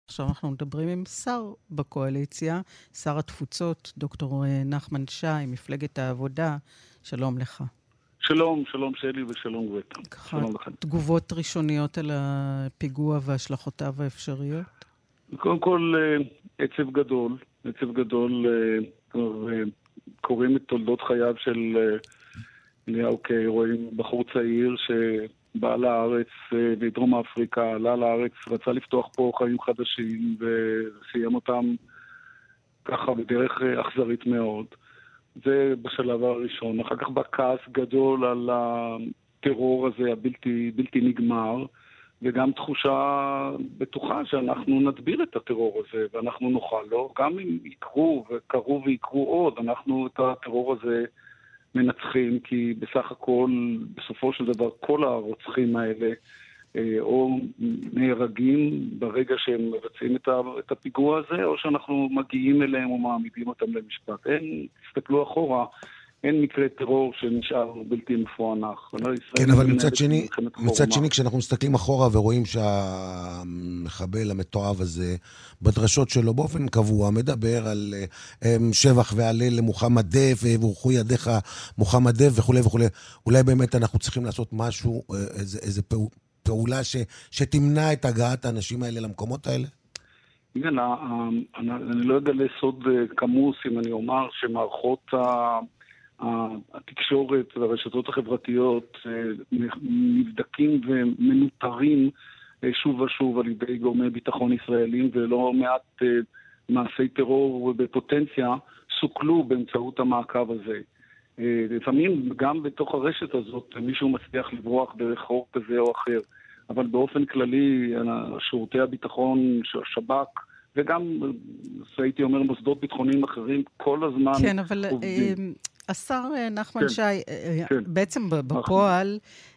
עכשיו אנחנו מדברים עם שר בקואליציה, שר התפוצות, דוקטור נחמן שי, מפלגת העבודה. שלום לך. שלום, שלום שלי ושלום גואטה. שלום לכם. תגובות ראשוניות על הפיגוע והשלכותיו האפשריות? קודם כל, עצב גדול, קוראים את תולדות חייו של אליהו קיי, רואים בחור צעיר שבא לארץ מדרום אפריקה, עלה לארץ, רצה לפתוח פה חיים חדשים וסיים אותם ככה בדרך אכזרית מאוד. זה בשלב הראשון. אחר כך בכעס גדול על הטרור הזה הבלתי נגמר, וגם תחושה בטוחה שאנחנו נדביר את הטרור הזה, ואנחנו נוכל לו, גם אם יקרו וקרו ויקרו עוד, אנחנו את הטרור הזה מנצחים, כי בסך הכל, בסופו של דבר, כל הרוצחים האלה, או נהרגים ברגע שהם מבצעים את הפיגוע הזה, או שאנחנו מגיעים אליהם ומעמידים אותם למשפט. תסתכלו אחורה, אין מקרה טרור שנשאר בלתי מפוענח. כן, אבל מצד שני, כשאנחנו מסתכלים אחורה ורואים שהמחבל המתועב הזה, בדרשות שלו באופן קבוע, מדבר על שבח והלל למוחמד דף, וברכו ידיך מוחמד דף וכו' וכו'. אולי באמת אנחנו צריכים לעשות משהו, איזה פעולה שתמנע את הגעת האנשים האלה למקומות האלה? כן, אני לא יודע לסוד כמוס אם אני אומר שמערכות התקשורת והרשתות החברתיות נבדקים ומנוטרים שוב ושוב על ידי גורמי ביטחון ישראלים, ולא מעט מעשי טרור בפוטנציה סוכלו באמצעות המעקב הזה. לפעמים גם בתוך הרשת הזאת מישהו מצליח לברוח ברחוב כזה או אחר, אבל באופן כללי שירותי הביטחון, השב"כ, וגם, הייתי אומר, מוסדות ביטחוניים אחרים, כל הזמן כן, אבל השר נחמן שי, בעצם בפועל,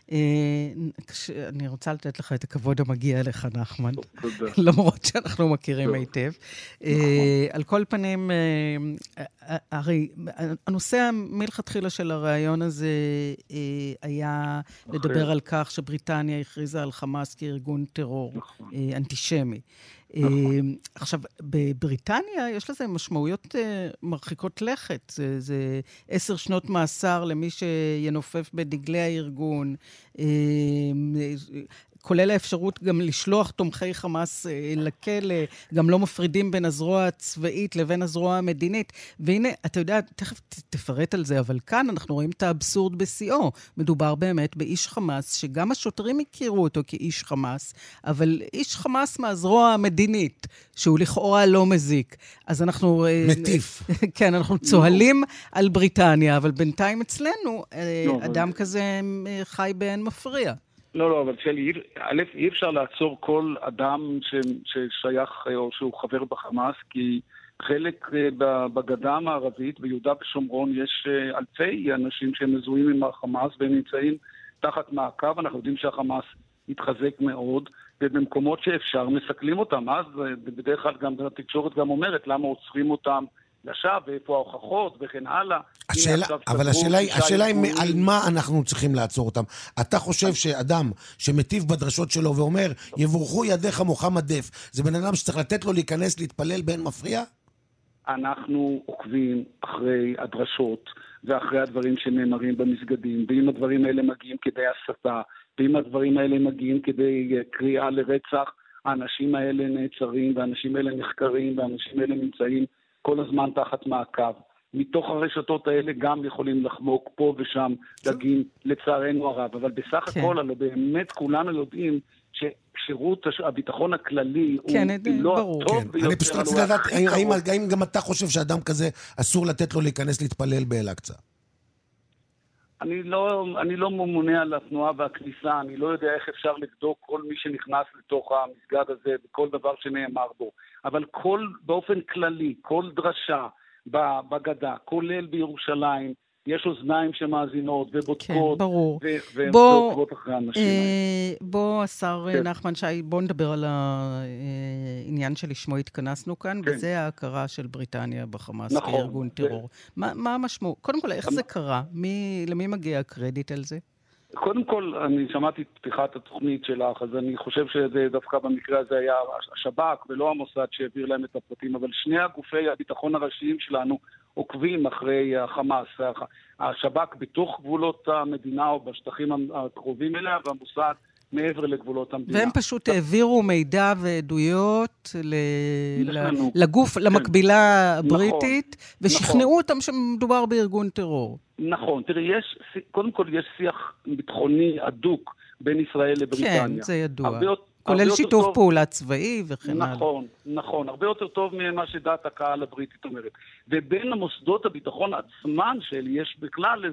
אני רוצה לתת לך את הכבוד המגיע לך, נחמן, למרות שאנחנו מכירים היטב. על כל פנים, הרי הנושא מלכתחילה של הרעיון הזה היה לדבר על כך שבריטניה הכריזה על חמאס כארגון טרור אנטישמי. עכשיו, בבריטניה יש לזה משמעויות מרחיקות לכת. זה 10 שנות מאסר למי שינופף בדגלי הארגון, כולל האפשרות גם לשלוח תומכי חמאס לכלא, גם לא מפרידים בין הזרוע הצבאית לבין הזרוע המדינית. והנה, אתה יודע, תכף תפרט על זה, אבל כאן אנחנו רואים את האבסורד בשיאו. מדובר באמת באיש חמאס, שגם השוטרים הכירו אותו כאיש חמאס, אבל איש חמאס מהזרוע המדינית, שהוא לכאורה לא מזיק. אז אנחנו... מטיף. כן, אנחנו צוהלים על בריטניה, אבל בינתיים אצלנו, אדם כזה חי באין מפריע. לא, אבל שלי, אי אפשר לעצור כל אדם ששייך או שהוא חבר בחמאס, כי חלק בגדה המערבית, ביהודה ושומרון, יש אלפי אנשים שהם מזוהים עם החמאס, והם נמצאים תחת מעקב. אנחנו יודעים שהחמאס התחזק מאוד, ובמקומות שאפשר מסכלים אותם. אז בדרך כלל גם התקשורת גם אומרת למה עוצרים אותם לשווא, ואיפה ההוכחות וכן הלאה. אבל השאלה היא על מה אנחנו צריכים לעצור אותם. אתה חושב שאדם שמטיף בדרשות שלו ואומר יבורכו ידיך מוחמד דף, זה בן אדם שצריך לתת לו להיכנס להתפלל באין מפריע? אנחנו עוקבים אחרי הדרשות ואחרי הדברים שנאמרים במסגדים, ואם הדברים האלה מגיעים כדי הסתה, ואם הדברים האלה מגיעים כדי קריאה לרצח, האנשים האלה נעצרים, והאנשים האלה נחקרים, והאנשים האלה נמצאים כל הזמן תחת מעקב. מתוך הרשתות האלה גם יכולים לחמוק פה ושם דגים לצערנו הרב, אבל בסך הכל, הלוא באמת כולנו יודעים ששירות הביטחון הכללי הוא לא הטוב ביותר. אני פשוט רציתי לדעת, האם גם אתה חושב שאדם כזה אסור לתת לו להיכנס להתפלל באל-אקצא? אני לא ממונה על התנועה והכניסה, אני לא יודע איך אפשר לבדוק כל מי שנכנס לתוך המסגד הזה וכל דבר שנאמר בו, אבל באופן כללי, כל דרשה בגדה, כולל בירושלים, יש אוזניים שמאזינות ובודקות, כן, ברור. ועוקבות אחרי האנשים האלה. בוא, השר נחמן שי, בוא נדבר על העניין שלשמו התכנסנו כאן, וזה ההכרה של בריטניה בחמאס כארגון טרור. מה המשמעות? קודם כל, איך זה קרה? למי מגיע הקרדיט על זה? קודם כל, אני שמעתי את פתיחת התוכנית שלך, אז אני חושב שזה דווקא במקרה הזה היה השב"כ ולא המוסד שהעביר להם את הפרטים, אבל שני הגופי הביטחון הראשיים שלנו עוקבים אחרי החמאס. השב"כ בתוך גבולות המדינה או בשטחים הקרובים אליה, והמוסד מעבר לגבולות המדינה. והם פשוט העבירו מידע ועדויות לגוף, למקבילה הבריטית, ושכנעו אותם שמדובר בארגון טרור. נכון, תראי, קודם כל יש שיח ביטחוני אדוק בין ישראל לבריטניה. כן, זה ידוע. כולל שיתוף פעולה צבאי וכן הלאה. נכון, נכון. הרבה יותר טוב ממה שדעת הקהל הבריטית אומרת. ובין המוסדות הביטחון עצמן יש בכלל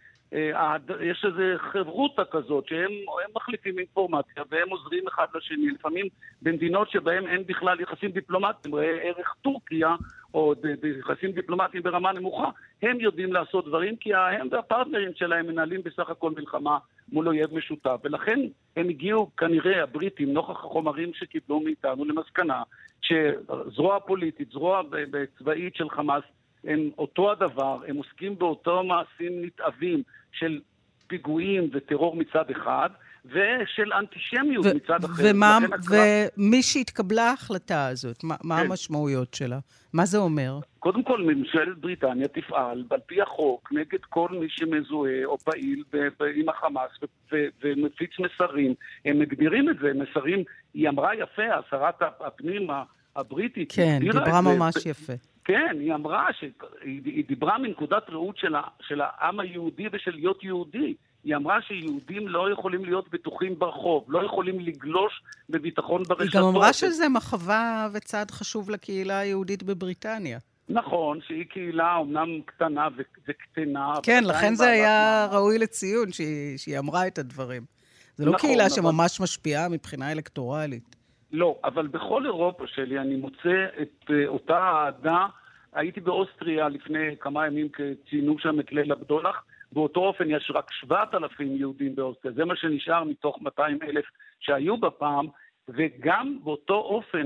יש איזה חברותה כזאת, שהם מחליפים אינפורמציה, והם עוזרים אחד לשני. לפעמים במדינות שבהם אין בכלל יחסים דיפלומטיים, ערך טורקיה, או יחסים דיפלומטיים ברמה נמוכה, הם יודעים לעשות דברים, כי הם והפרטנרים שלהם מנהלים בסך הכל מלחמה מול אויב משותף. ולכן הם הגיעו, כנראה, הבריטים, נוכח החומרים שקיבלו מאיתנו, למסקנה, שזרוע פוליטית, זרוע צבאית של חמאס, הם אותו הדבר, הם עוסקים באותו מעשים נתעבים של פיגועים וטרור מצד אחד, ושל אנטישמיות מצד אחר. ומי שהתקבלה ההחלטה הזאת, מה המשמעויות שלה? מה זה אומר? קודם כל, ממשלת בריטניה תפעל על פי החוק נגד כל מי שמזוהה או פעיל עם החמאס ומפיץ מסרים. הם מגדירים את זה, מסרים, היא אמרה יפה, שרת הפנים הבריטית. כן, דיברה ממש יפה. כן, היא אמרה שהיא דיברה מנקודת ראות של העם היהודי ושל להיות יהודי. היא אמרה שיהודים לא יכולים להיות בטוחים ברחוב, לא יכולים לגלוש בביטחון ברשתות. היא גם אמרה שזה מחווה וצעד חשוב לקהילה היהודית בבריטניה. נכון, שהיא קהילה אומנם קטנה וקטנה. כן, לכן זה היה ראוי לציון שהיא אמרה את הדברים. זה לא קהילה שממש משפיעה מבחינה אלקטורלית. לא, אבל בכל אירופה שלי אני מוצא את אותה העדה. הייתי באוסטריה לפני כמה ימים, ציינו שם את ליל הבדולח. באותו אופן יש רק 7,000 יהודים באוסטריה. זה מה שנשאר מתוך 200,000 שהיו בפעם, וגם באותו אופן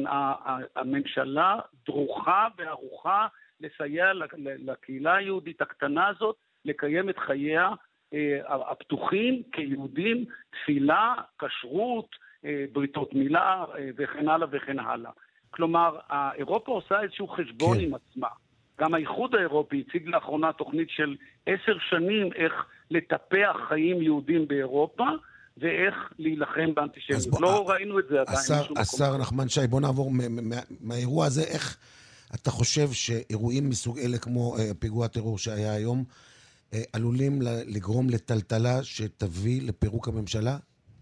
הממשלה דרוכה וערוכה לסייע לקהילה היהודית הקטנה הזאת, לקיים את חייה הפתוחים כיהודים, תפילה, כשרות, בריתות מילה וכן הלאה וכן הלאה. כלומר, אירופה עושה איזשהו חשבון עם עצמה. גם האיחוד האירופי הציג לאחרונה תוכנית של 10 שנים איך לטפח חיים יהודים באירופה, ואיך להילחם באנטישמיות. לא ראינו את זה עדיין. השר נחמן שי, בוא נעבור מהאירוע הזה. איך אתה חושב שאירועים מסוג אלה כמו פיגוע הטרור שהיה היום, עלולים לגרום לטלטלה שתביא לפירוק הממשלה?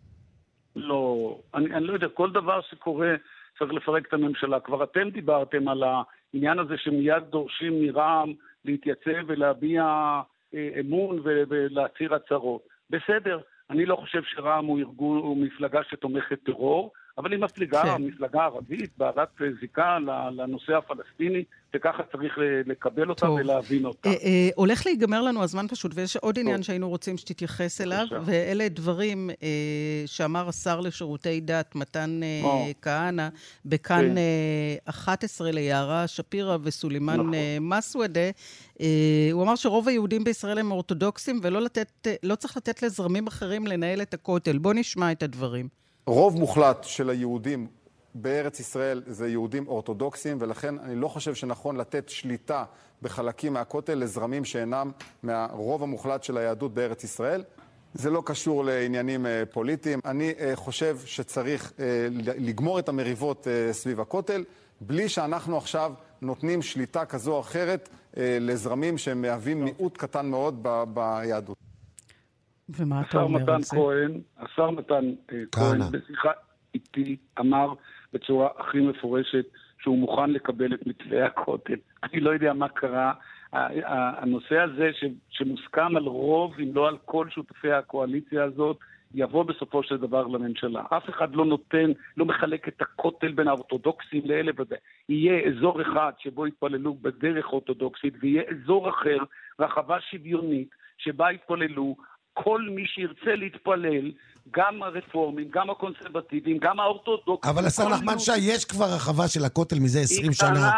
לא, אני לא יודע, כל דבר שקורה צריך לפרק את הממשלה. כבר אתם דיברתם על העניין הזה שמיד דורשים מרע"מ להתייצב ולהביע אמון ולהצהיר הצהרות. בסדר, אני לא חושב שרע"מ הוא מפלגה שתומכת טרור, אבל היא מפלגה ערבית, בעלת זיקה לנושא הפלסטיני, וככה צריך לקבל אותה ולהבין אותה. הולך להיגמר לנו הזמן פשוט, ויש עוד עניין שהיינו רוצים שתתייחס אליו, ואלה דברים שאמר השר לשירותי דת, מתן כהנא, בכאן 11 ליערה שפירא וסולימן מסוודה. הוא אמר שרוב היהודים בישראל הם אורתודוקסים, ולא צריך לתת לזרמים אחרים לנהל את הכותל. בוא נשמע את הדברים. רוב מוחלט של היהודים בארץ ישראל זה יהודים אורתודוקסים, ולכן אני לא חושב שנכון לתת שליטה בחלקים מהכותל לזרמים שאינם מהרוב המוחלט של היהדות בארץ ישראל. זה לא קשור לעניינים פוליטיים. אני חושב שצריך לגמור את המריבות סביב הכותל, בלי שאנחנו עכשיו נותנים שליטה כזו או אחרת לזרמים שמהווים מיעוט קטן מאוד ביהדות. ומה אתה אומר על זה? השר מתן כהן בשיחה איתי אמר בצורה הכי מפורשת שהוא מוכן לקבל את מתווה הכותל. אני לא יודע מה קרה. הנושא הזה שמוסכם על רוב, אם לא על כל שותפי הקואליציה הזאת, יבוא בסופו של דבר לממשלה. אף אחד לא מחלק את הכותל בין האורתודוקסים לאלה וזה. יהיה אזור אחד שבו יתפללו בדרך אורתודוקסית, ויהיה אזור אחר, רחבה שוויונית, שבה יתפללו כל מי שירצה להתפלל, גם הרפורמים, גם הקונסרבטיבים, גם האורתודוקסים. אבל השר נחמן שי, יש כבר רחבה של הכותל מזה 20 שנה.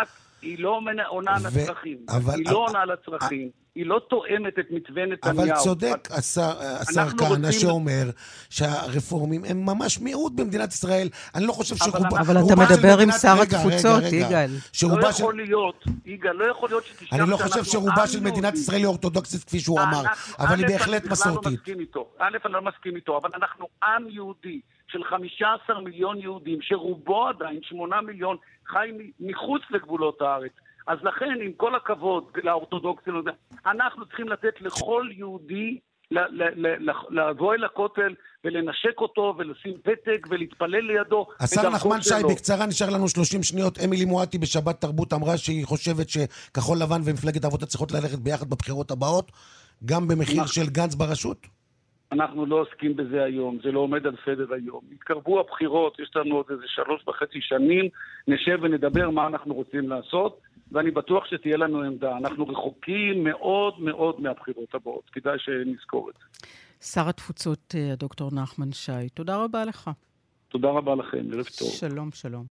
היא לא עונה על הצרכים. היא לא עונה על הצרכים. היא לא תואמת את מתווה נתניהו. אבל צודק השר כהנא שאומר שהרפורמים הם ממש מיעוט במדינת ישראל. אני לא חושב שרובה... אבל אתה מדבר עם שר התפוצות, יגאל. לא יכול להיות, יגאל, לא יכול להיות שתשכח... אני לא חושב שרובה של מדינת ישראל היא אורתודוקסית כפי שהוא אמר, אבל היא בהחלט מסורתית. א', אני לא מסכים איתו, אבל אנחנו עם יהודי של 15 מיליון יהודים, שרובו עדיין 8 מיליון חי מחוץ לגבולות הארץ. אז לכן, עם כל הכבוד לאורתודוקסים, אנחנו צריכים לתת לכל יהודי לבוא אל הכותל ולנשק אותו ולשים פתק ולהתפלל לידו. השר נחמן שי, בקצרה, נשאר לנו 30 שניות. אמילי מואטי בשבת תרבות אמרה שהיא חושבת שכחול לבן ומפלגת העבודה צריכות ללכת ביחד בבחירות הבאות, גם במחיר של גנץ ברשות? אנחנו לא עוסקים בזה היום, זה לא עומד על סדר היום. התקרבו הבחירות, יש לנו עוד איזה 3.5 שנים, נשב ונדבר מה אנחנו רוצים לעשות, ואני בטוח שתהיה לנו עמדה. אנחנו רחוקים מאוד מאוד מהבחירות הבאות, כדאי שנזכור את זה. שר התפוצות, דוקטור נחמן שי, תודה רבה לך. תודה רבה לכם, ערב טוב. שלום, שלום.